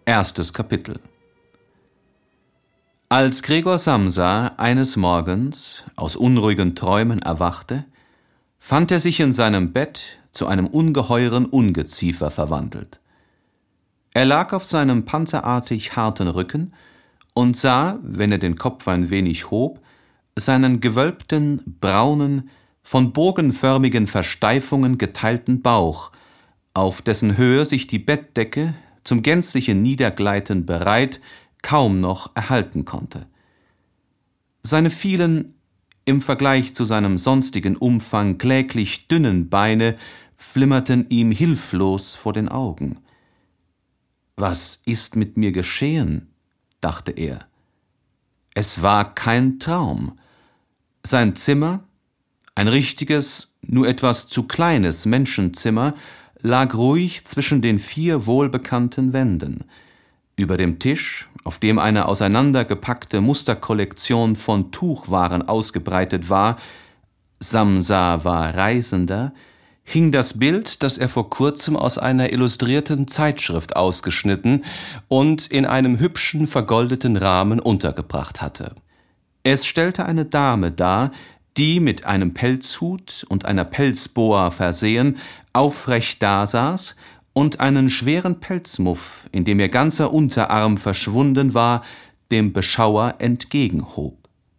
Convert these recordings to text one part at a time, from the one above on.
Erstes Kapitel. Als Gregor Samsa eines Morgens aus unruhigen Träumen erwachte, fand er sich in seinem Bett zu einem ungeheuren Ungeziefer verwandelt. Er lag auf seinem panzerartig harten Rücken und sah, wenn er den Kopf ein wenig hob, seinen gewölbten, braunen, von bogenförmigen Versteifungen geteilten Bauch, auf dessen Höhe sich die Bettdecke zum gänzlichen Niedergleiten bereit kaum noch erhalten konnte. Seine vielen, im Vergleich zu seinem sonstigen Umfang kläglich dünnen Beine flimmerten ihm hilflos vor den Augen. »Was ist mit mir geschehen?« dachte er. Es war kein Traum. Sein Zimmer, ein richtiges, nur etwas zu kleines Menschenzimmer, lag ruhig zwischen den 4 wohlbekannten Wänden. Über dem Tisch, auf dem eine auseinandergepackte Musterkollektion von Tuchwaren ausgebreitet war, Samsa war Reisender, hing das Bild, das er vor kurzem aus einer illustrierten Zeitschrift ausgeschnitten und in einem hübschen, vergoldeten Rahmen untergebracht hatte. Es stellte eine Dame dar, die mit einem Pelzhut und einer Pelzboa versehen aufrecht dasaß und einen schweren Pelzmuff, in dem ihr ganzer Unterarm verschwunden war, dem Beschauer entgegenhob.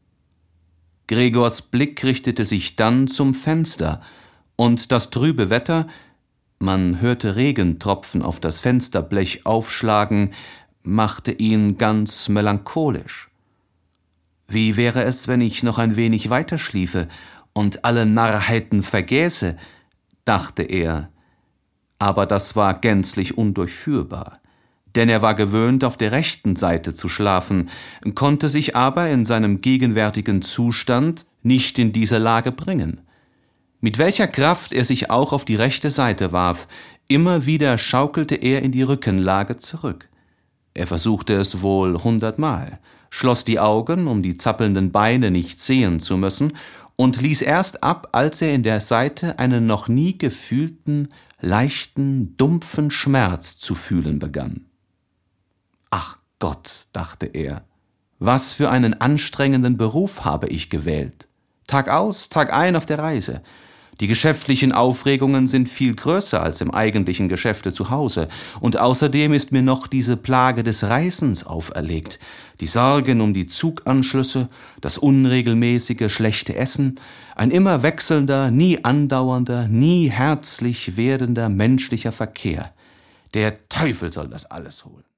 Gregors Blick richtete sich dann zum Fenster, und das trübe Wetter, man hörte Regentropfen auf das Fensterblech aufschlagen, machte ihn ganz melancholisch. Wie wäre es, wenn ich noch ein wenig weiter schliefe und alle Narrheiten vergäße, dachte er. Aber das war gänzlich undurchführbar, denn er war gewöhnt, auf der rechten Seite zu schlafen, konnte sich aber in seinem gegenwärtigen Zustand nicht in diese Lage bringen. Mit welcher Kraft er sich auch auf die rechte Seite warf, immer wieder schaukelte er in die Rückenlage zurück. Er versuchte es wohl 100-mal, schloss die Augen, um die zappelnden Beine nicht sehen zu müssen, und ließ erst ab, als er in der Seite einen noch nie gefühlten, leichten, dumpfen Schmerz zu fühlen begann. »Ach Gott«, dachte er, »was für einen anstrengenden Beruf habe ich gewählt. Tag aus, Tag ein auf der Reise. Die geschäftlichen Aufregungen sind viel größer als im eigentlichen Geschäfte zu Hause, und außerdem ist mir noch diese Plage des Reisens auferlegt, die Sorgen um die Zuganschlüsse, das unregelmäßige, schlechte Essen, ein immer wechselnder, nie andauernder, nie herzlich werdender menschlicher Verkehr. Der Teufel soll das alles holen.«